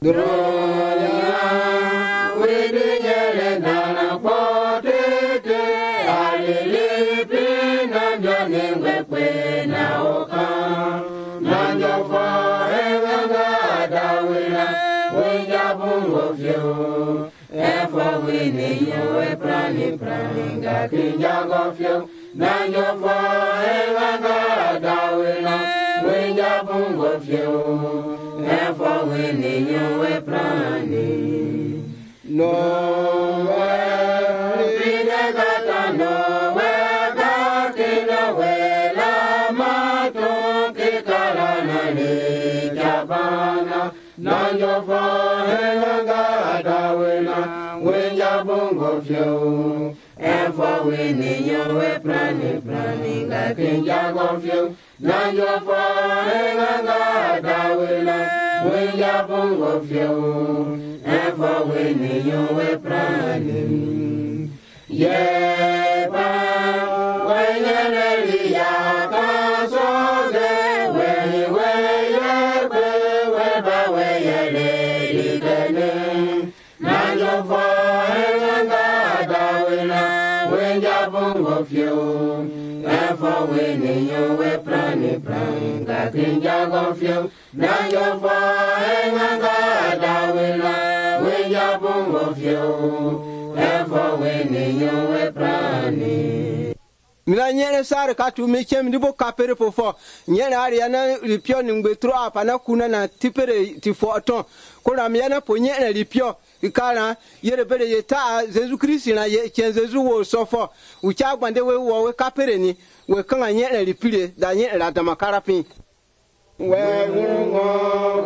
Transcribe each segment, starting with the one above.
Mina nyene sare katu mechem ndibo kapere pofo nyene ariana lipio ningbetro apana kuna na tipere tifoton kuna miana po nyene lipio ikana yere bere yeta Jesu Kristo na ye Jesu wo sofo ucha gbande we wo kapere ni we kan nyene lipire da nyene la damakarapin we ngurungo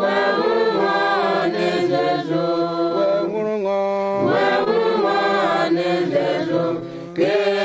ne Jesu we ngurungo ne Jesu ke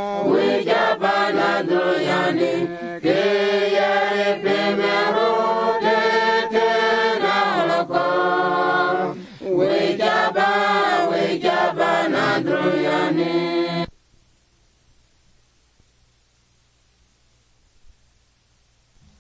we jaba na droyani ke yare primero